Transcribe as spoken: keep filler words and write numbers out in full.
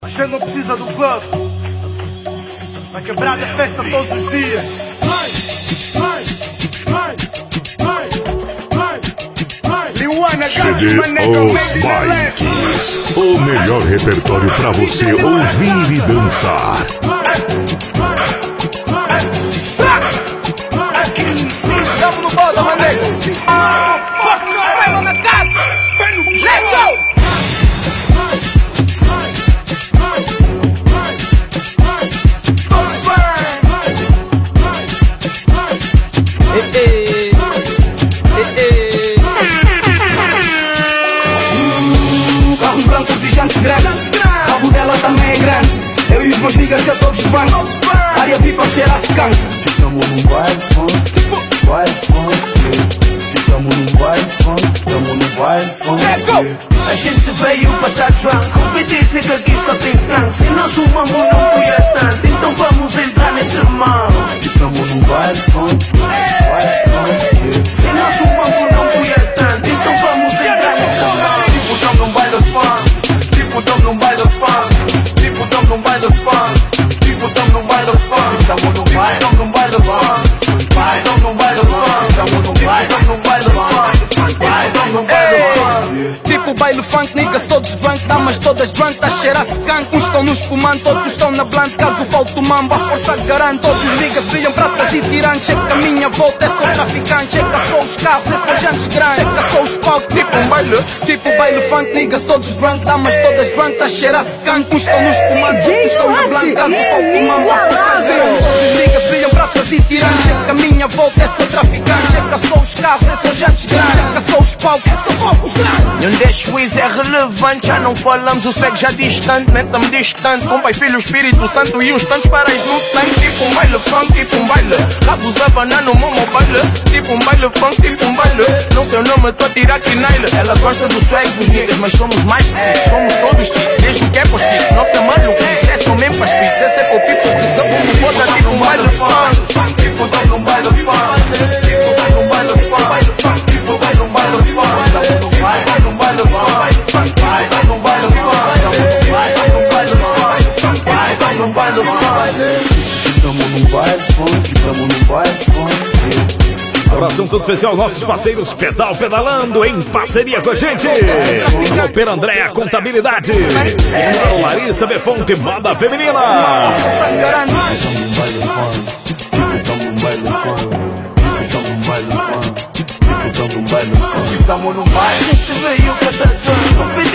A gente não precisa do clube. Vai quebrar a festa todos os dias. C D All Vibes, o melhor repertório pra você ouvir e dançar. Estamos no bola, maneiro. Fuck no problema na casa. Let's go. Carros brancos e jantes grandes, o rabo dela também é grande. Eu e os meus niggas já todos vamos. Área V I P ao cheirar skunk. Ficamos num baile funk, baile funk, yeah. Ficamos num baile funk, tamo num baile funk, yeah. A gente veio para estar drunk. Ouvi dizer que aqui só tem skunk. Se nós o mambo não cuida tanto, então vamos entrar nesse mal. Ficamos num baile funk, baile funk, yeah. Se nós o mambo não cuida tanto, então vamos entrar nesse mal. Tipo tamo num baile funk, tipo tamo num baile funk, tipo tamo num baile funk, tipo tamo num baile funk, tamo num baile, tamo num baile funk, vai, tamo num baile funk, tamo num baile, tamo num baile funk, vai, tamo num baile funk. Tipo baile funk, niggas todos drunk, damas todas drunk, tá cheira skunk. Uns estão no espumante, outros estão na blunt. Caso falte o mambo, a força garante. Todos os niggas brilham pratas e tirantes. Checa a minha volta, é só traficante. Checa só os carros, esses jantes grandes. Checa só os palcos, tipo um baile. Tipo baile funk, niggas todos drunk, damas todas drunk, tá cheira skunk. Uns estão no espumante, outros estão na blunt. Caso falte o mambo, a força garante. Todos os niggas brilham pratas e tirantes. Checa a minha volta, é só traficante. Checa só os carros, esses jantes grandes. Checa só os palcos, é só palcos grandes. Não deixo isso, é relevante. Já não falamos, o segue já distante. Meta-me distante, com Pai, Filho, Espírito Santo e os tantos parais no tanque. Tipo um baile funk, tipo um baile. Rabos a banana no meu mobile. Tipo um baile funk, tipo um baile. Não sei o nome, tô a tirar quinaile. Ela gosta do swag dos niggas, mas somos mais que six. Somos todos six, desde que é pros kicks. Nossa maluquice, é só mesmo para streets. Esse é para o people que só como foda, tipo um baile funk. Tipo tamo num baile funk, tipo tamo num baile funk, tipo tamo num baile funk, tamo num baile, tamo num baile funk, vai, tamo num baile funk, tamo num baile, tamo num baile funk, vai, tamo num baile funk, tamo num baile funk, tamo num baile funk. Abração todo especial, nossos parceiros Pedal Pedalando em parceria com a gente. Rouper Andréa Contabilidade. Larissa B. Fonte, moda feminina. Tamo num baile funk, tamo num baile funk, tamo num baile funk, tamo num baile. A gente veio para estar drunk.